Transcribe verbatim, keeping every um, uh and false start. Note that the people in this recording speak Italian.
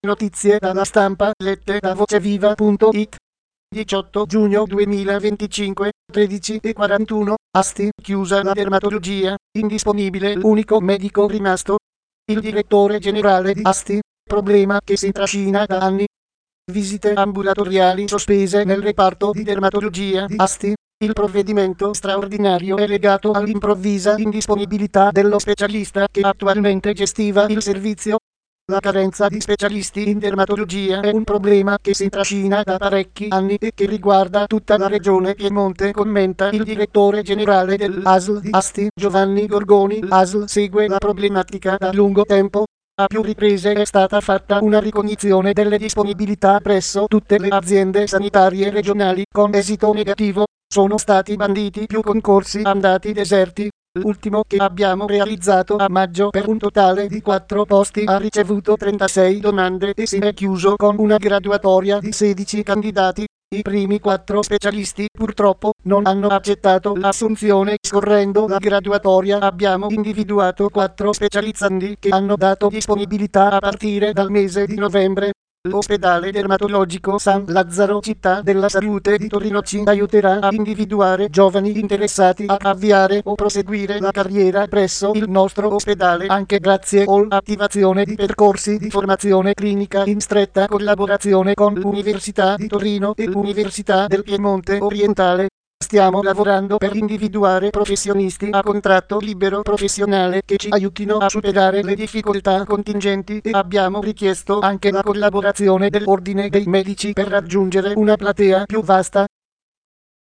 Notizie dalla stampa lette da voceviva punto it. diciotto giugno duemilaventicinque, tredici e quarantuno, Asti, chiusa la dermatologia, indisponibile l'unico medico rimasto. Il direttore generale di Asti, problema che si trascina da anni. Visite ambulatoriali sospese nel reparto di dermatologia di Asti. Il provvedimento straordinario è legato all'improvvisa indisponibilità dello specialista che attualmente gestiva il servizio. La carenza di specialisti in dermatologia è un problema che si trascina da parecchi anni e che riguarda tutta la regione Piemonte, commenta il direttore generale dell'A S L di Asti, Giovanni Gorgoni. L'A S L segue la problematica da lungo tempo. A più riprese è stata fatta una ricognizione delle disponibilità presso tutte le aziende sanitarie regionali con esito negativo. Sono stati banditi più concorsi andati deserti. L'ultimo che abbiamo realizzato a maggio per un totale di quattro posti ha ricevuto trentasei domande e si è chiuso con una graduatoria di sedici candidati. I primi quattro specialisti purtroppo non hanno accettato l'assunzione. Scorrendo la graduatoria abbiamo individuato quattro specializzandi che hanno dato disponibilità a partire dal mese di novembre. L'ospedale dermatologico San Lazzaro Città della Salute di Torino ci aiuterà a individuare giovani interessati a avviare o proseguire la carriera presso il nostro ospedale anche grazie all'attivazione di percorsi di formazione clinica in stretta collaborazione con l'Università di Torino e l'Università del Piemonte Orientale. Stiamo lavorando per individuare professionisti a contratto libero professionale che ci aiutino a superare le difficoltà contingenti e abbiamo richiesto anche la collaborazione dell'Ordine dei Medici per raggiungere una platea più vasta.